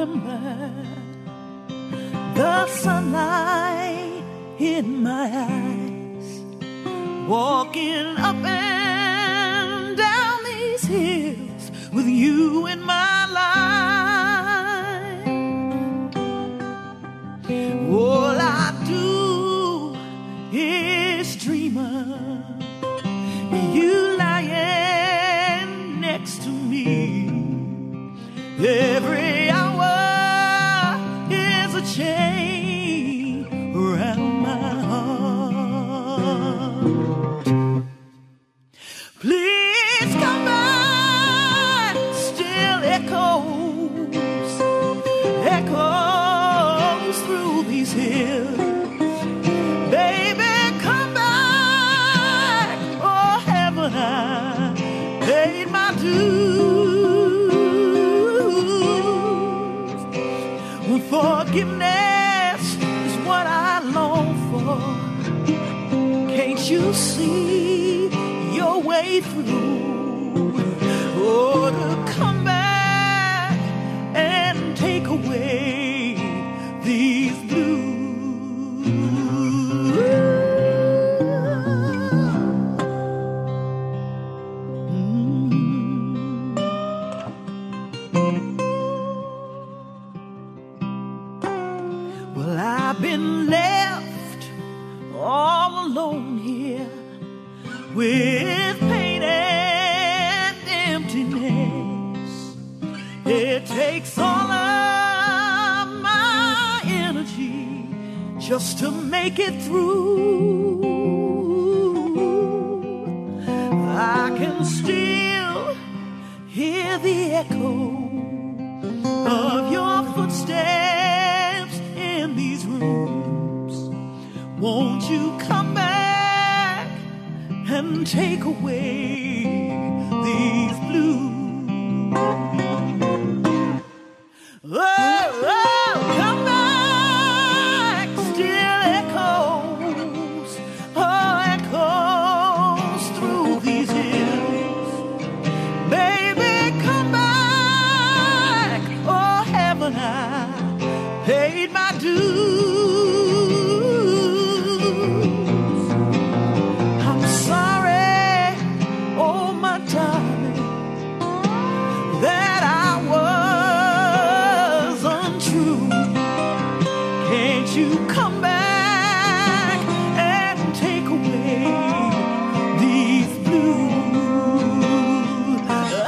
remember the sunlight in my eyes, walking up and down these hills with you in my life. All I do is dream of you lying next to me. Every hour is a chain around my heart. Please come back, still echoes through these hills. Baby, come back, oh heaven, I paid my dues. Forgiveness is what I long for. Can't you see your way through? Oh, to come back and take away these blues. Well, I've been left all alone here with pain and emptiness. It takes all of my energy just to make it through. I can still hear the echo of your footsteps in these rooms. Won't you come back and take away these blues? Oh, come back, still echoes through these hills. Baby, come back, oh heaven, I paid my dues. I'm sorry, oh my darling, that I was untrue. Can't you come back and take away these blues?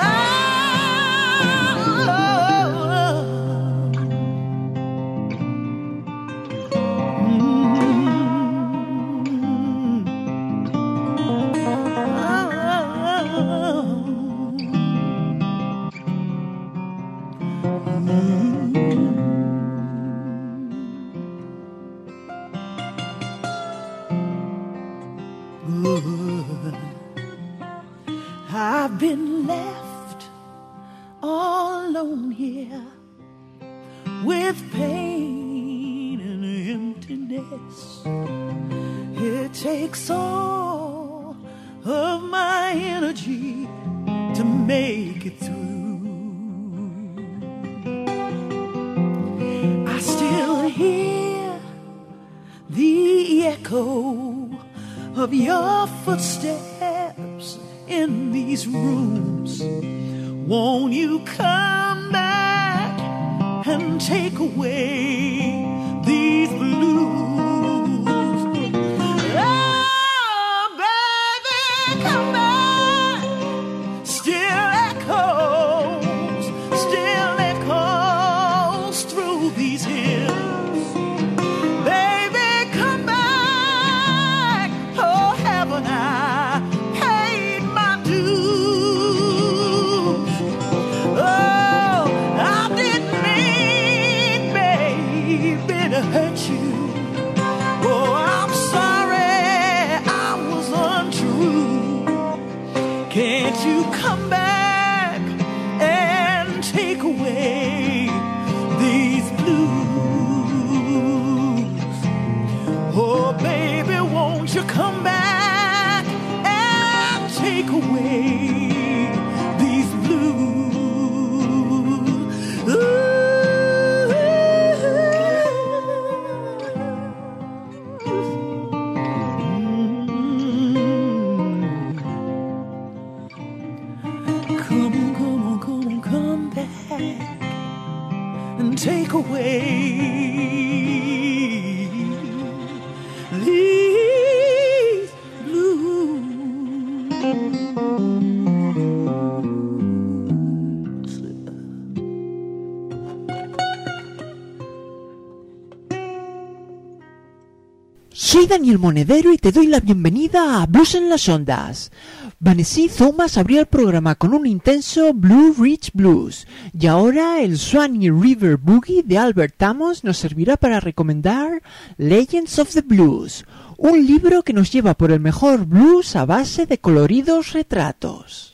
I've been left all alone here with pain and emptiness. It takes all of my energy to make it through. I still hear the echo of your footsteps in these rooms. Won't you come back and take away these blues? Oh, baby, come back. Still echoes through these hills. Baby, come back. Oh, heaven, I paid my dues. Oh, I didn't mean, babe, and take away these blues. Soy Daniel Monedero y te doy la bienvenida a Blues en las Ondas. Vanessa Thomas abrió el programa con un intenso Blue Ridge Blues y ahora el Swanee River Boogie de Albert Amos nos servirá para recomendar Legends of the Blues, un libro que nos lleva por el mejor blues a base de coloridos retratos.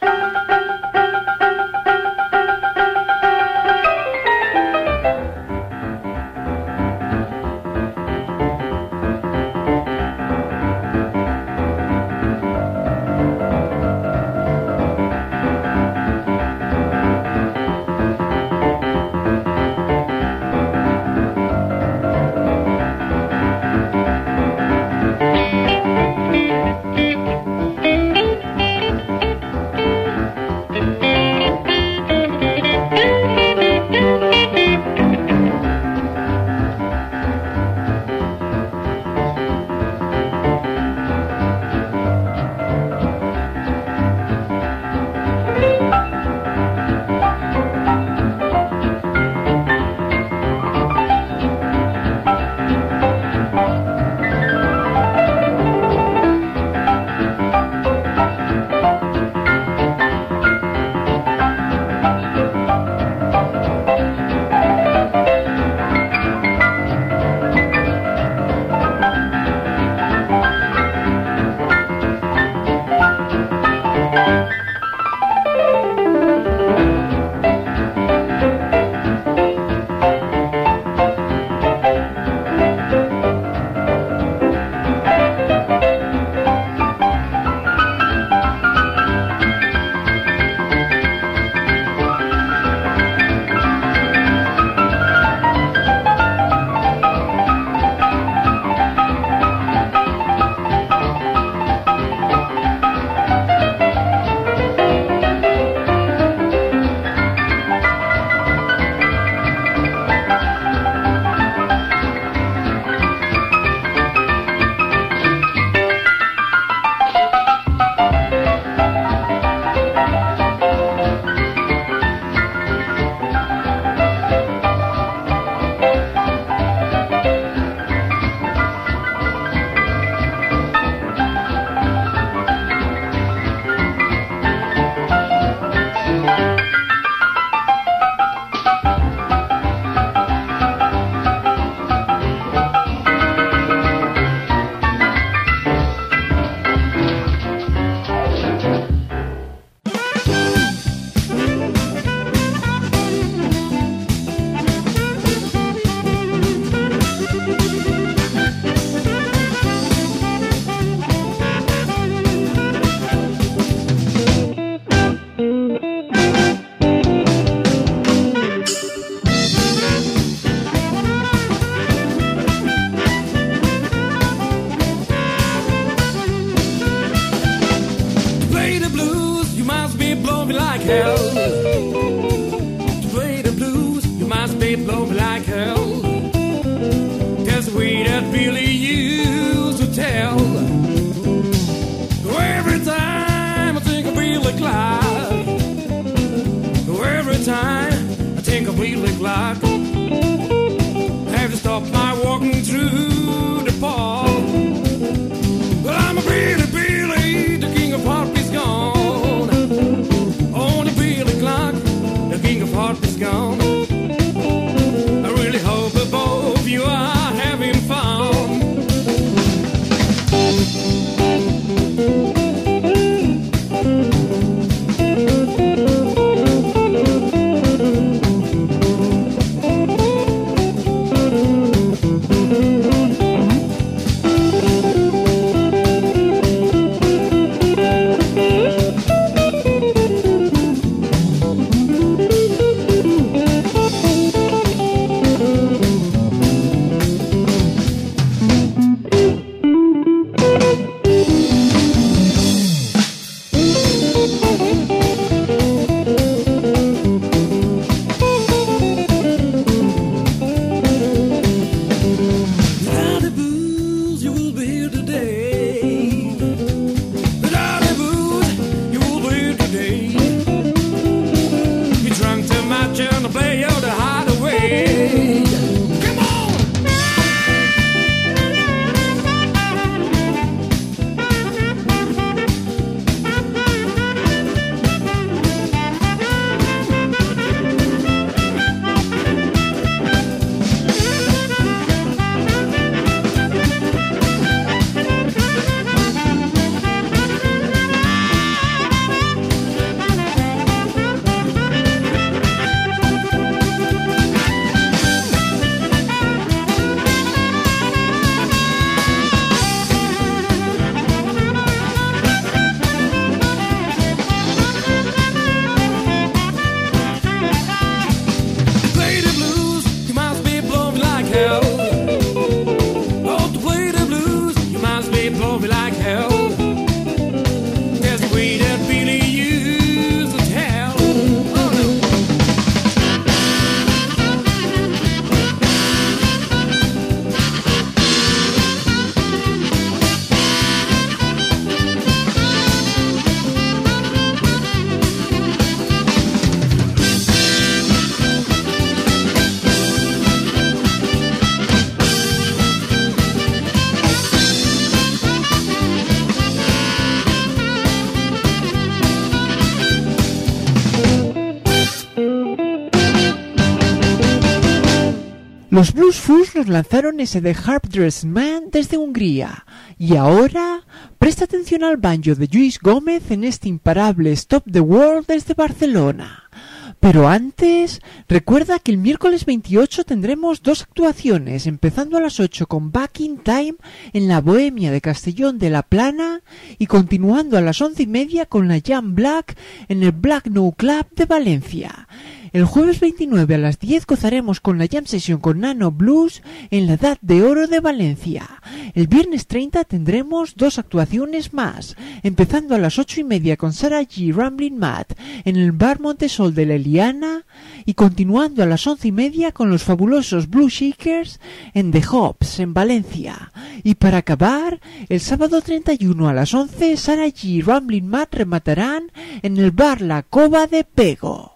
Los Blues Fools nos lanzaron ese de Harp Dressed Man desde Hungría. Y ahora, presta atención al banjo de Lluís Gómez en este imparable Stop the World desde Barcelona. Pero antes, recuerda que el miércoles 28 tendremos 2 actuaciones, empezando a las 8 con Back in Time en la Bohemia de Castellón de la Plana y continuando a las 11:30 con la Jam Black en el Black No Club de Valencia. El jueves 29 a las 10 gozaremos con la Jam Session con Nano Blues en la Edad de Oro de Valencia. El viernes 30 tendremos 2 actuaciones más, empezando a las 8:30 con Sarah G. Ramblin' Matt en el Bar Montesol de la Eliana y continuando a las 11:30 con los fabulosos Blue Shakers en The Hops en Valencia. Y para acabar, el sábado 31 a las 11 Sarah G. Ramblin' Matt rematarán en el Bar La Cova de Pego.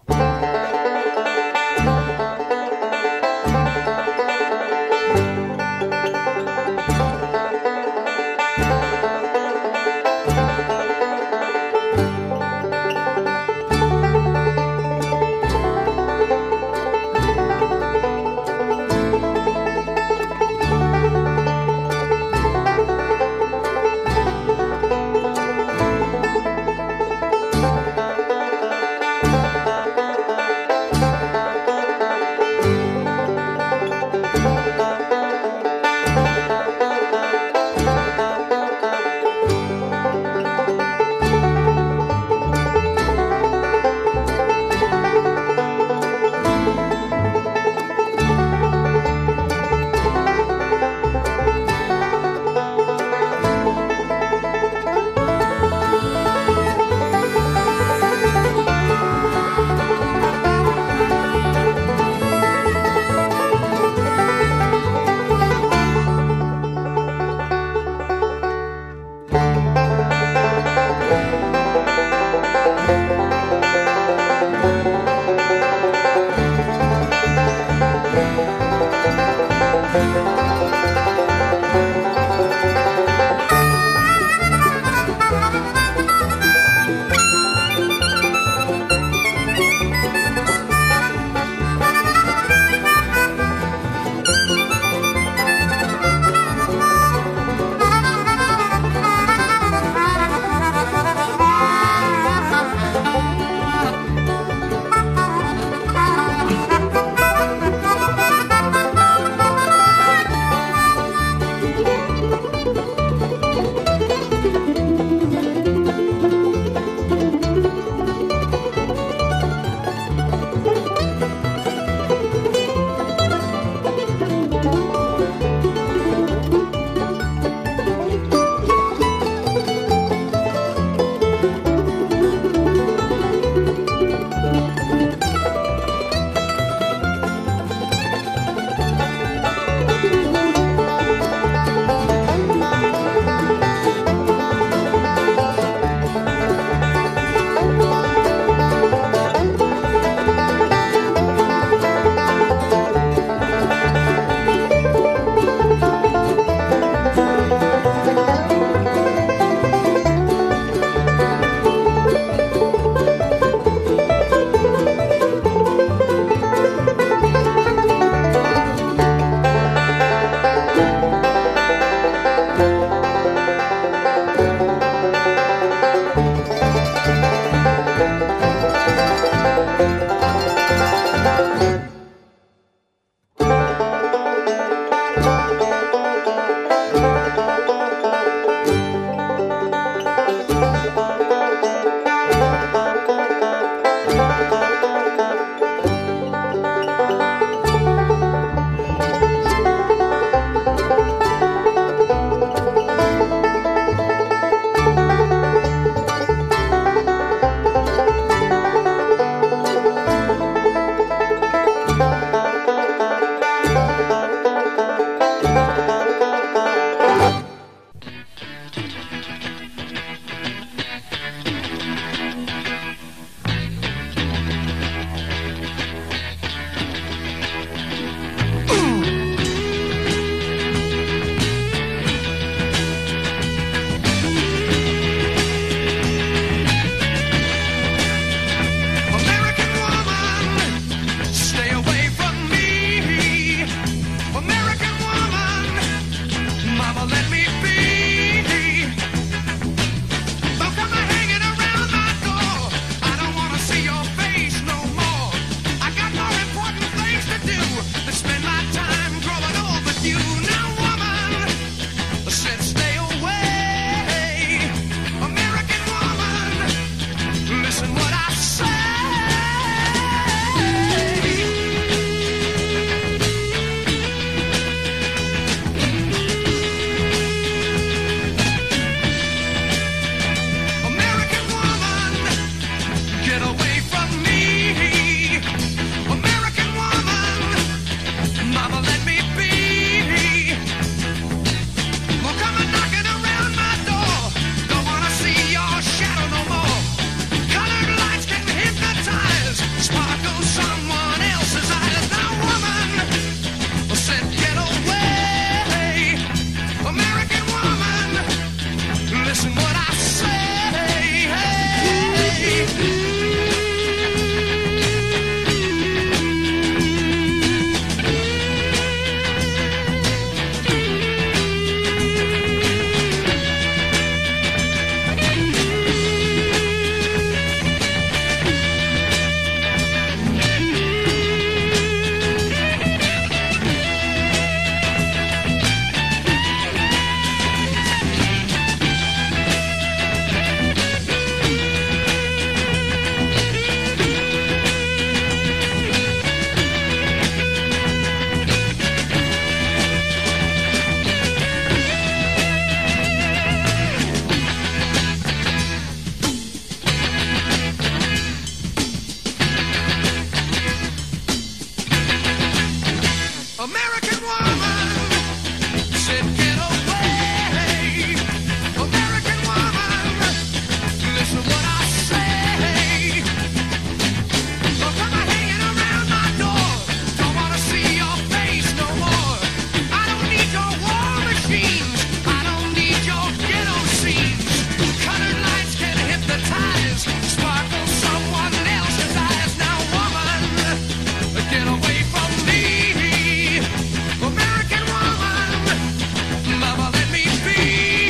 American woman said, get away. American woman, listen what I say. Come on hanging around my door. Don't want to see your face no more. I don't need your war machines. I don't need your ghetto scenes. Colored lights can hypnotize. Sparkle someone else's eyes. Now woman, get away from me. American woman, lover, let me be.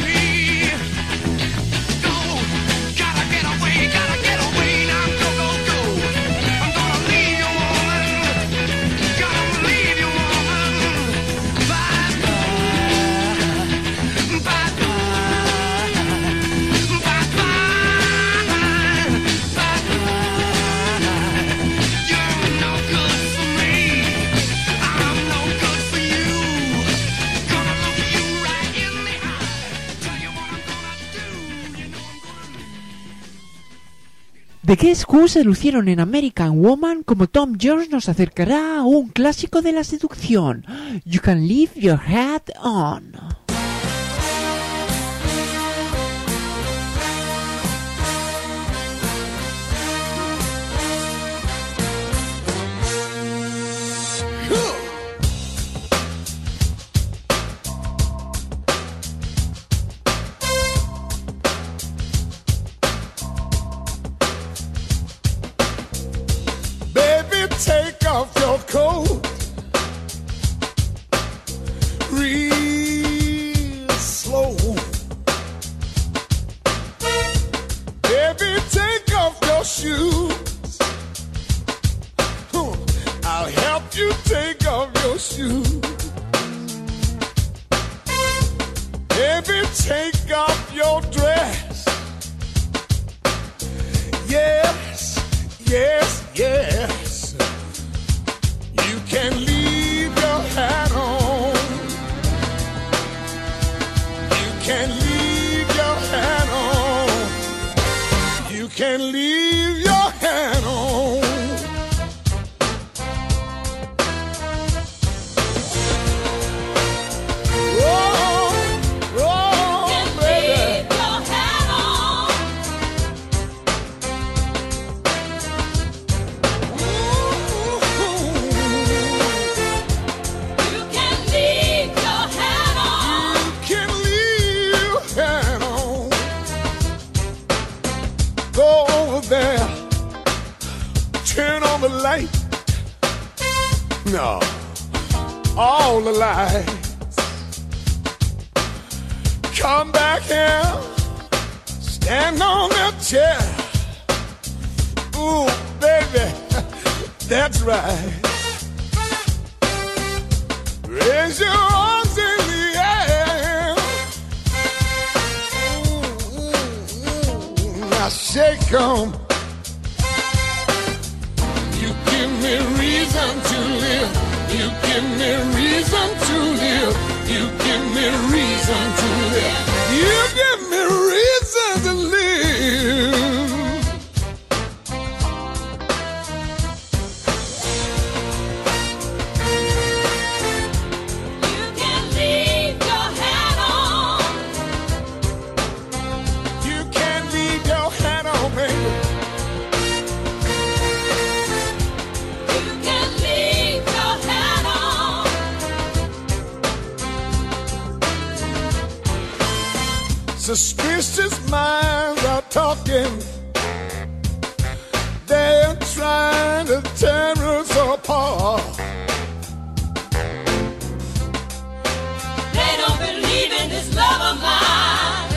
Go, gotta get away now, go, go, go. I'm gonna leave you, woman, gonna leave you, woman. Bye, bye, bye, bye, bye, bye. You're no good for me. I'm no good for you. Gonna look you right in the eye. Tell you what I'm gonna do. You know I'm gonna The Guess Who se lucieron en American Woman, como Tom Jones nos acercará a un clásico de la seducción, You Can Leave Your Hat On. Baby, take off your coat real slow. Baby, take off your shoes. I'll help you take off your shoes. Baby, take off your dress. Yes, yes, yes. You can leave your hat on. You can leave your hat on. You can leave your hat on. Oh, oh, baby. Go over there, turn on the light. No, all the lights. Come back here, stand on that chair. Ooh, baby, that's right. Raise your arms in the air. Now shake 'em. You give me reason to live. You give me reason to live. You give me reason to live. You give me reason to live. You can leave your hat on. You can't leave your hat on, baby. You can leave your hat on. Suspicious minds are talking. They're trying to tear us apart. They don't believe in this love of mine.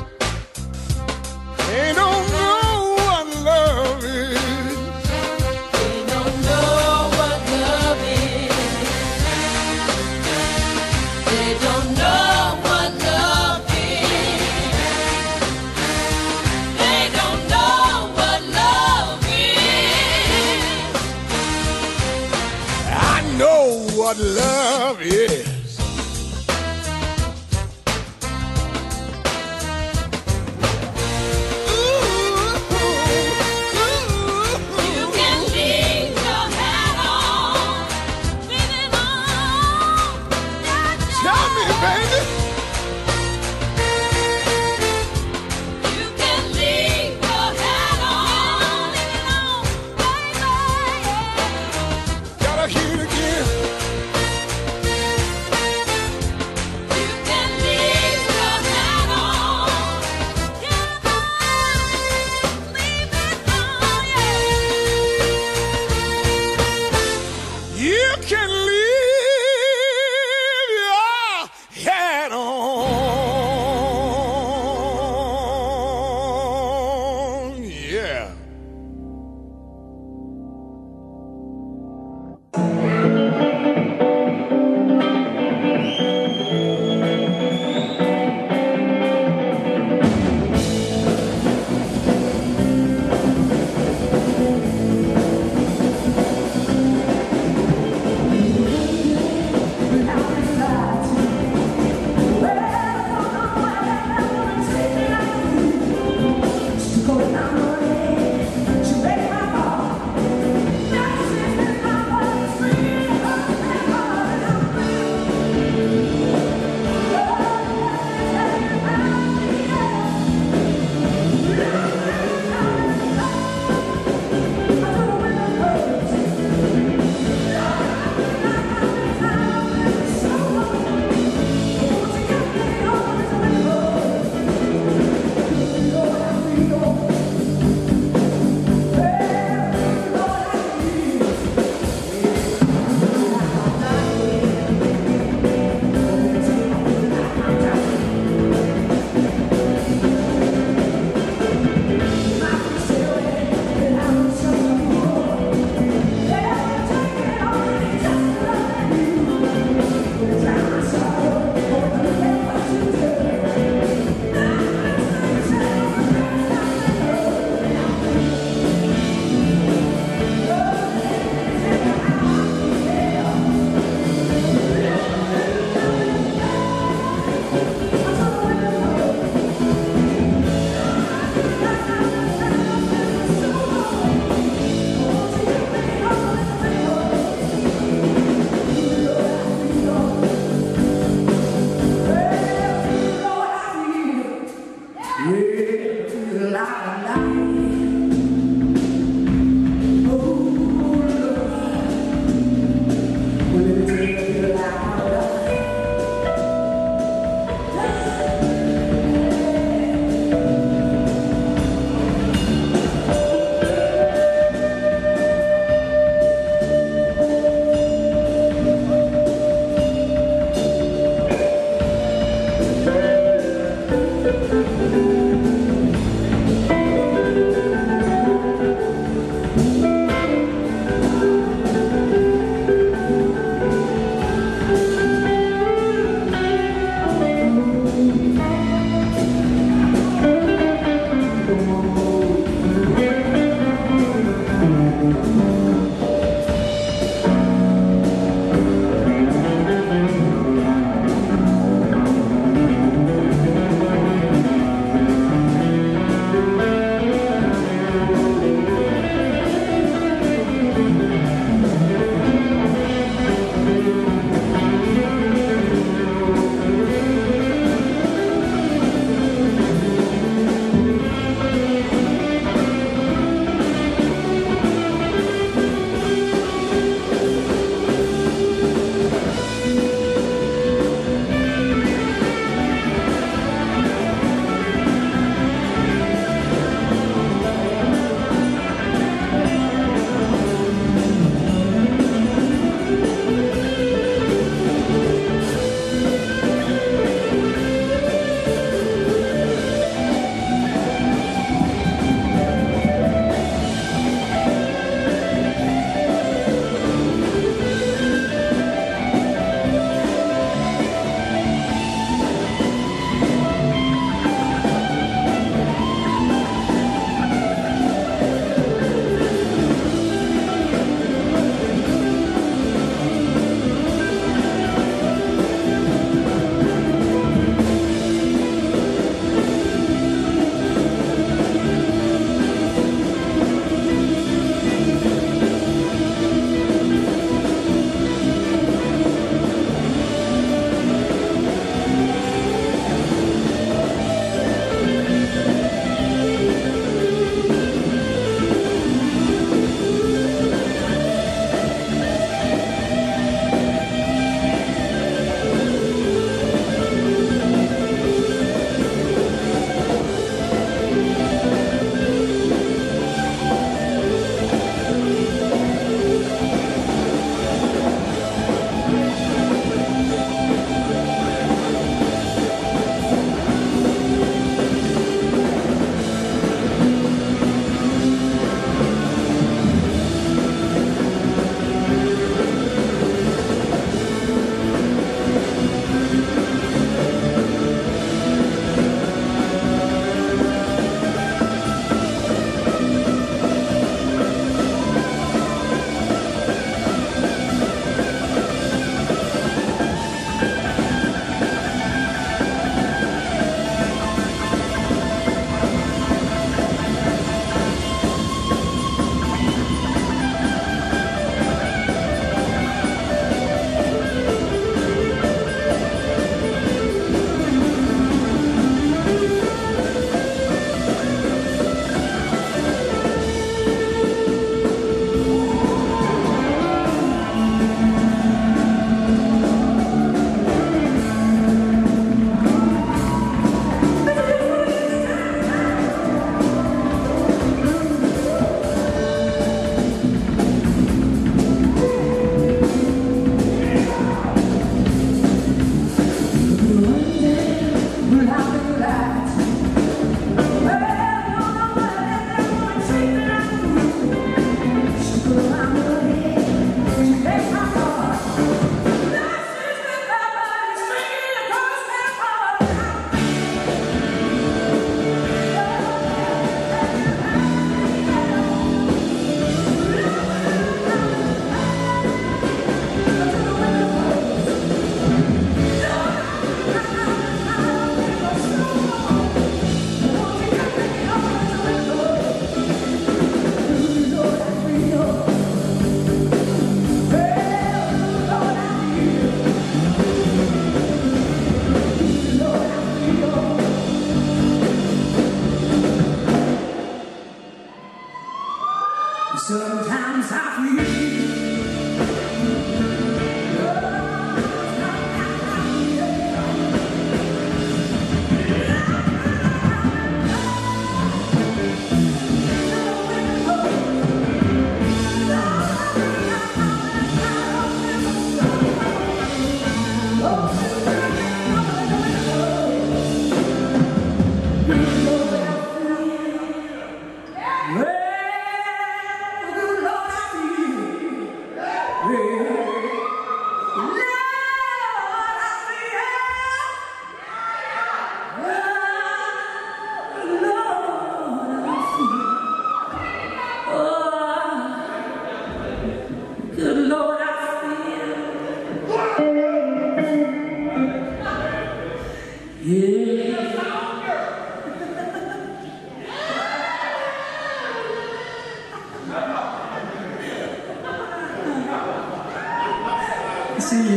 They don't know what love is. They don't know what love is. They don't know what love is. They don't know what love is. I know what love is. You can leave your hat on. Leave it on. baby. You can leave your hat on, baby. Gotta hear it again. You can leave your hat on. Leave it on, You can leave your hat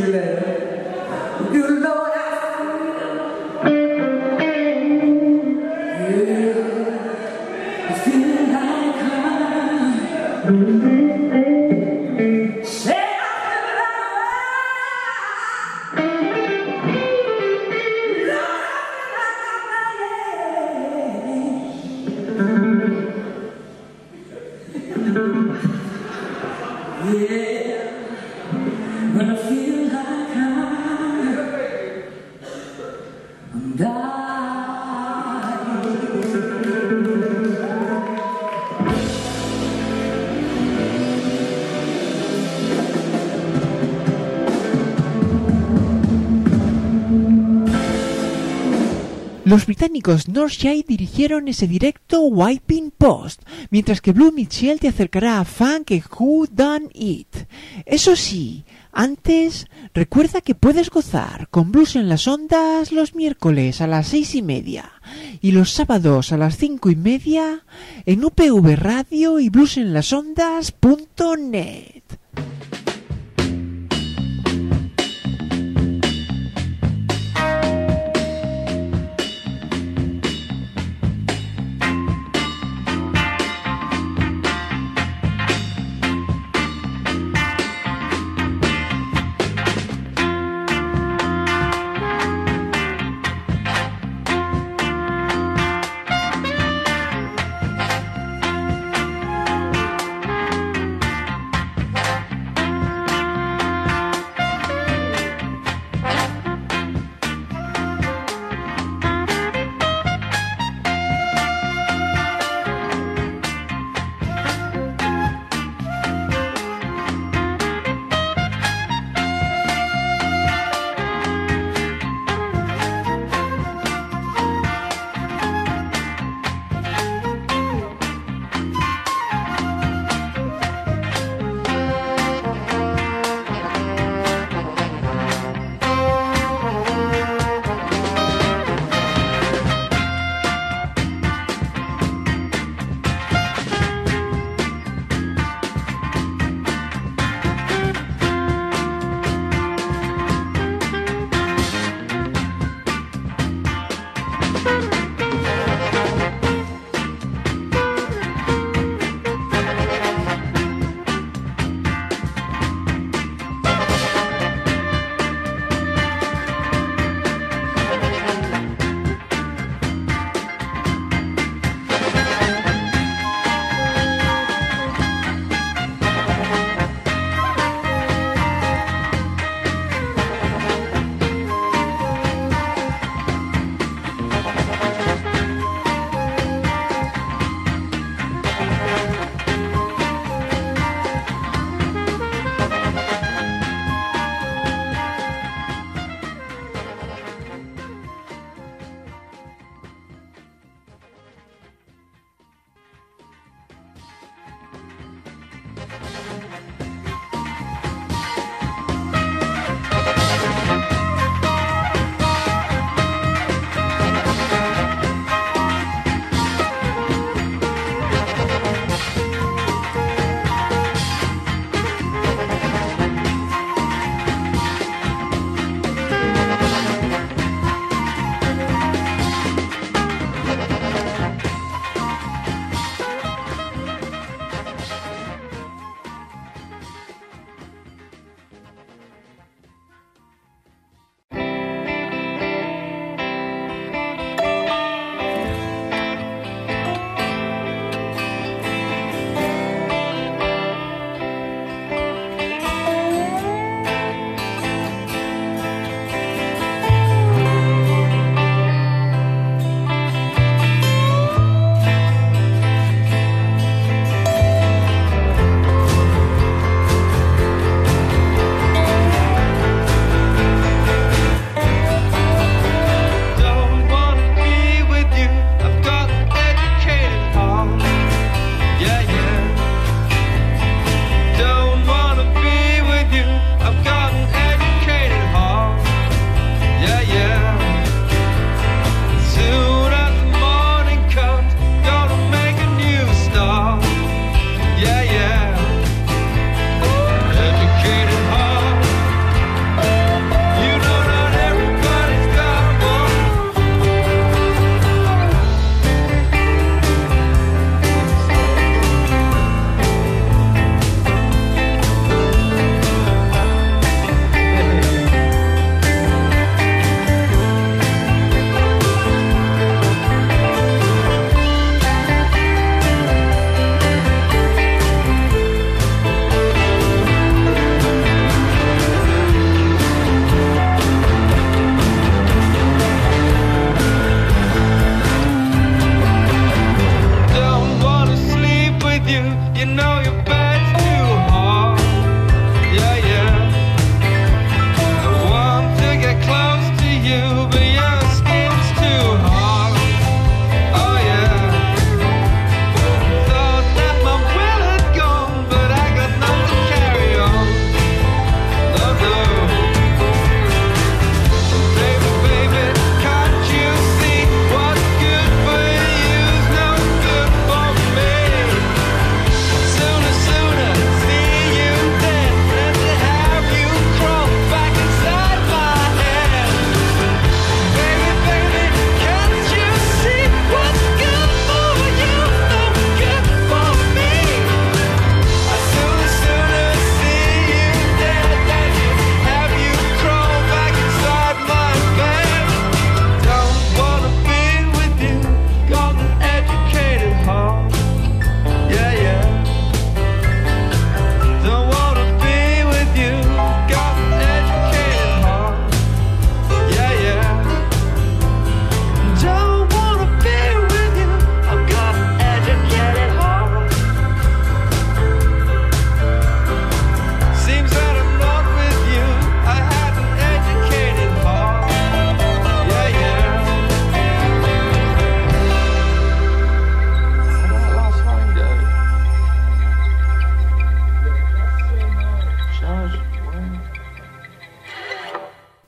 Los británicos Northside dirigieron ese directo Wiping Post, mientras que Blue Mitchell te acercará a Funk and Who Done It. Eso sí, antes, recuerda que puedes gozar con Blues en las Ondas los miércoles a las 6:30 y los sábados a las 5:30 en UPV Radio y bluesenlasondas.net.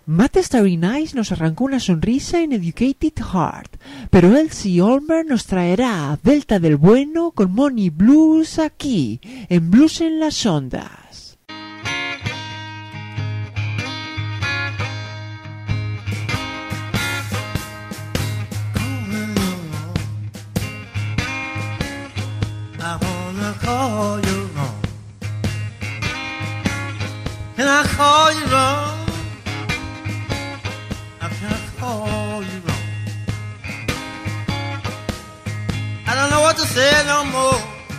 Matt Starry Nice nos arrancó una sonrisa en Educated Heart, pero Elsie Olmer nos traerá Delta del Bueno con Money Blues aquí, en Blues en las Ondas. I wanna call you wrong. Can I call you wrong? I can't call you wrong. I don't know what to say no more.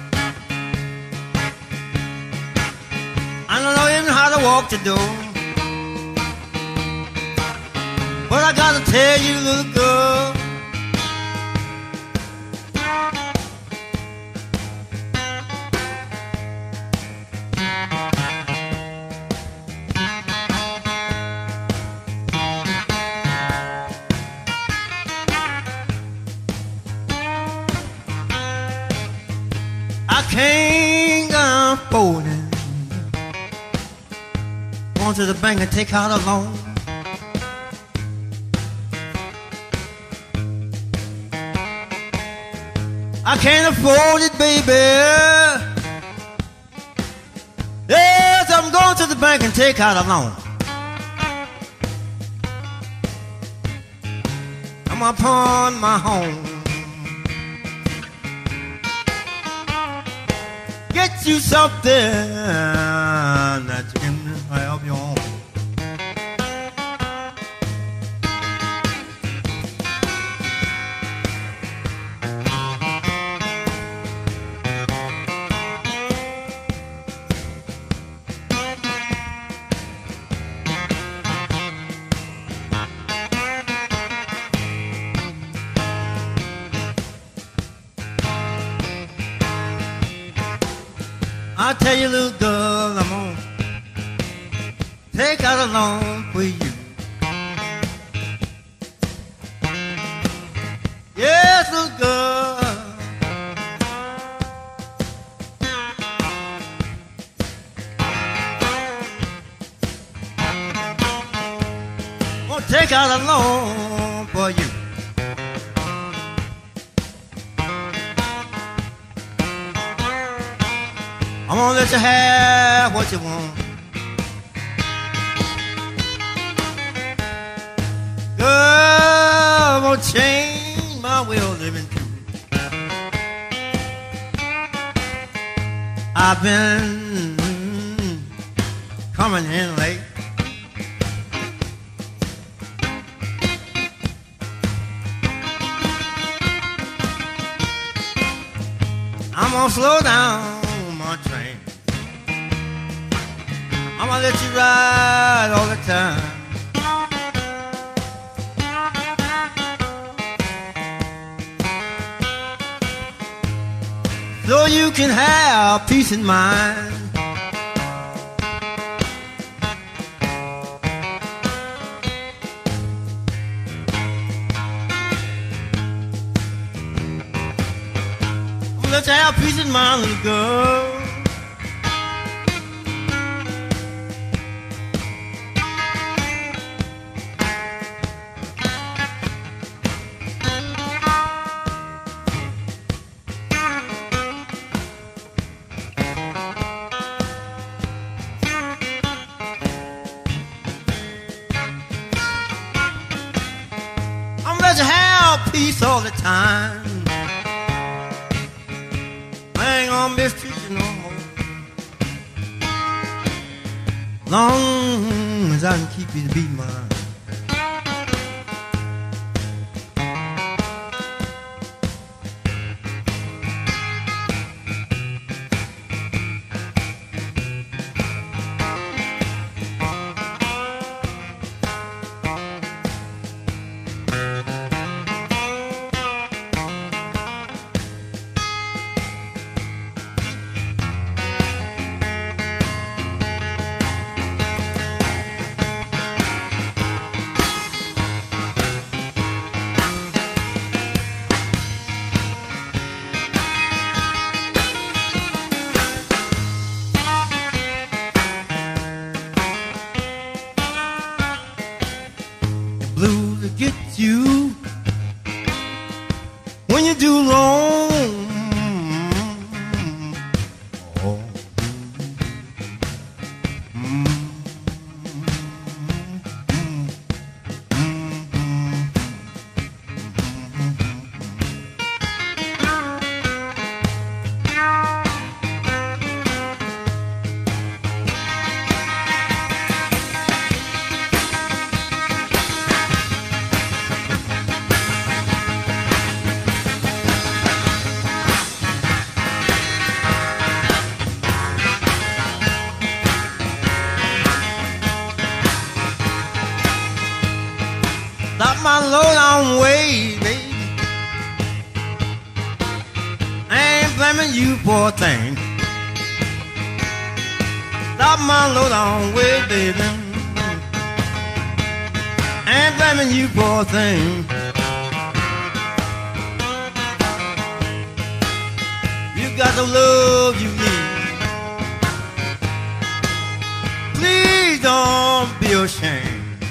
I don't know even how to walk the door. But I gotta tell you, little girl, I can't go affording. Going to the bank and take out a loan. I can't afford it, baby. Yes, I'm going to the bank and take out a loan. I'm upon my home. Get you something that you can have your own. I tell you, little girl, I'm gonna take out a loan for you. Yes, little girl. Gonna take out a loan for you. I'm gonna let you have what you want. Girl, I'm gonna change my way of living too. I've been coming in late. I'm gonna slow down my train. I'm gonna let you ride all the time. So you can have peace of mind. I'm gonna let you have peace of mind, little girl. You have peace all the time. I ain't gonna mistreat you no more. Long as I can keep you to be mine. get you when you do wrong. Oh. Stop my low down way, baby. I ain't blaming you for a thing. Stop my low down way, baby. I ain't blaming you for a thing. You got the love you need. Please don't be ashamed.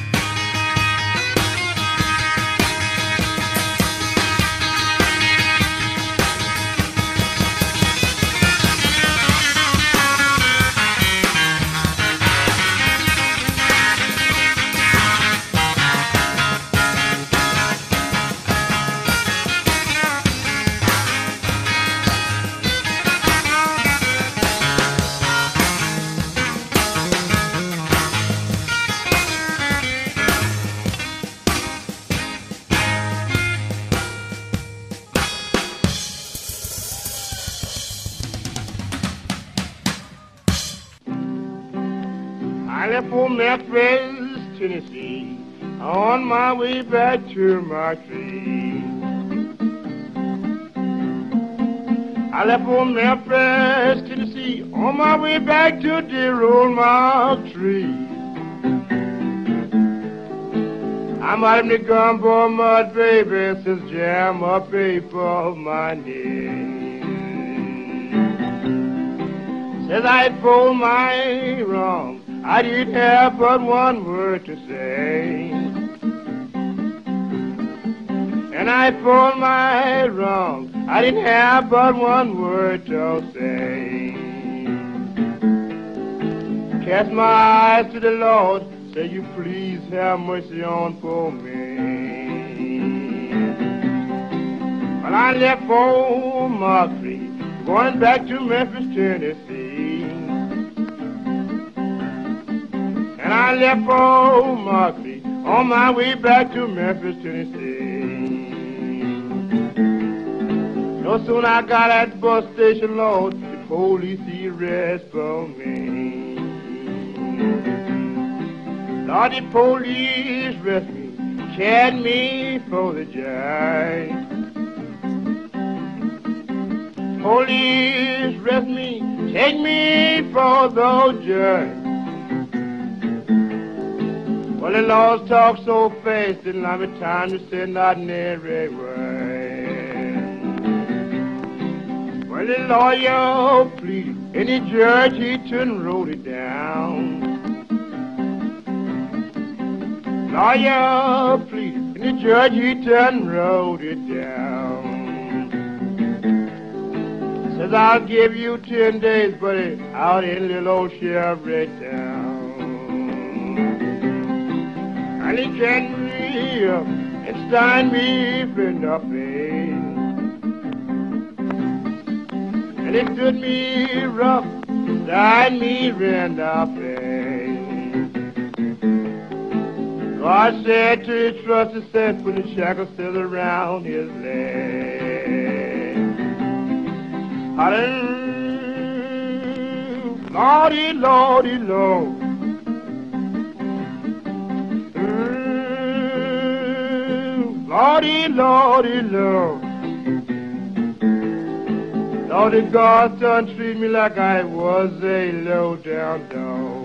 I left for Memphis, Tennessee, on my way back to my tree. I left for Memphis, Tennessee, on my way back to dear old Mark Tree. I'm out in the gumbo mud, baby, since jam up paper my knee. Says I'd fold my wrong, I didn't have but one word to say. And I fold my wrong, I didn't have but one word to say. Cast my eyes to the Lord, say you please have mercy on for me. Well, I left for Markley, going back to Memphis, Tennessee. And I left for Markley, on my way back to Memphis, Tennessee. No sooner I got at the bus station, Lord, the police he arrest for me. Lord, the police arrest me, carried me for the judge. Police arrest me, take me for the judge. Well, the laws talk so fast, didn't have me time to say not every word. Well, the lawyer pleaded, and the judge, he turned and wrote it down. Lawyer pleaded, and the judge, he turned and wrote it down. Says, I'll give you 10 days, buddy, out in little old Sheriff Town. And he carried me up and signed me for nothing. And he stood me rough, signed me for nothing. God said to his trusted said, put the shackles still around his leg. Hallelujah, Lordy, Lordy, Lord. Lordy, Lordy, Lord. Lordy, God done treat me like I was a low-down dog.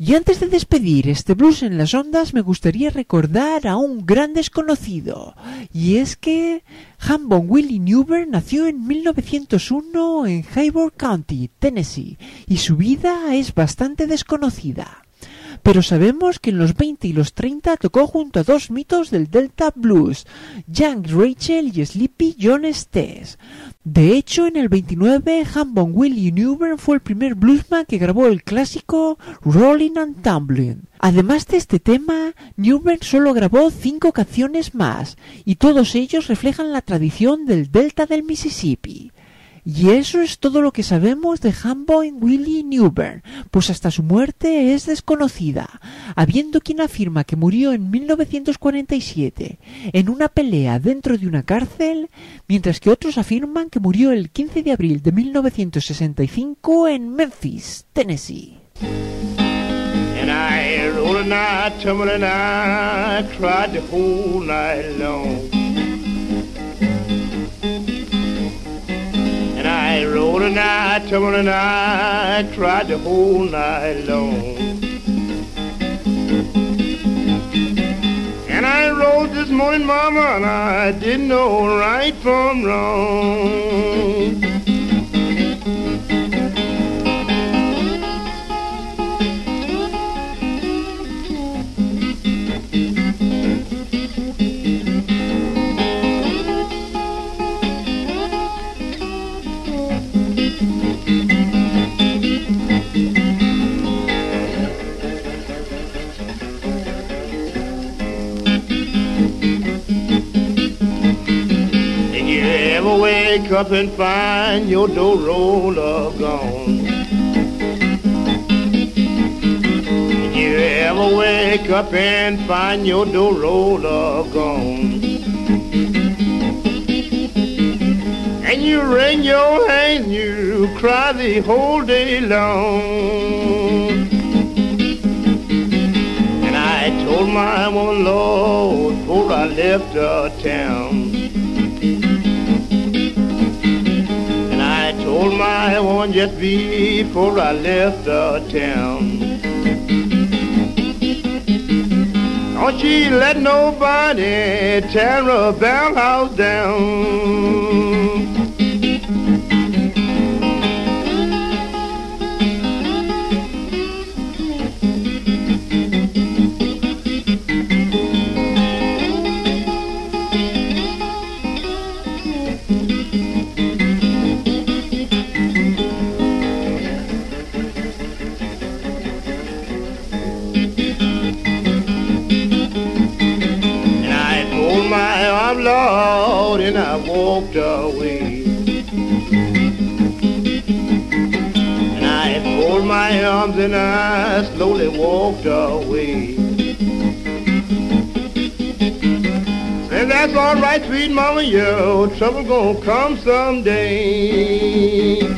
Y antes de despedir este blues en las ondas, me gustaría recordar a un gran desconocido. Y es que Hambone Willie Newbern nació en 1901 en Hayward County, Tennessee, y su vida es bastante desconocida. Pero sabemos que en los 20 y los 30 tocó junto a dos mitos del Delta Blues, Young Rachel y Sleepy John Stess. De hecho, en el 29, Hambone Willie Newbern fue el primer bluesman que grabó el clásico Rollin' and Tumblin'. Además de este tema, Newbern solo grabó 5 canciones más, y todos ellos reflejan la tradición del Delta del Mississippi. Y eso es todo lo que sabemos de Hambone Willie Newbern, pues hasta su muerte es desconocida, habiendo quien afirma que murió en 1947 en una pelea dentro de una cárcel, mientras que otros afirman que murió el 15 de abril de 1965 en Memphis, Tennessee. And I rolled a night, tumbling, I cried the whole night long. And I rolled a night, tumbling, I cried the whole night long. And I rose this morning, mama, and I didn't know right from wrong. Wake up and find your dough roller gone. Did you ever wake up and find your dough roller gone? And you wring your hands, you cry the whole day long. And I told my woman, Lord, before I left town, told my woman just before I left town, don't she let nobody tear her bell house down. Lord, and I walked away. And I folded my arms and I slowly walked away. And that's all right, sweet mama, your trouble gonna come someday.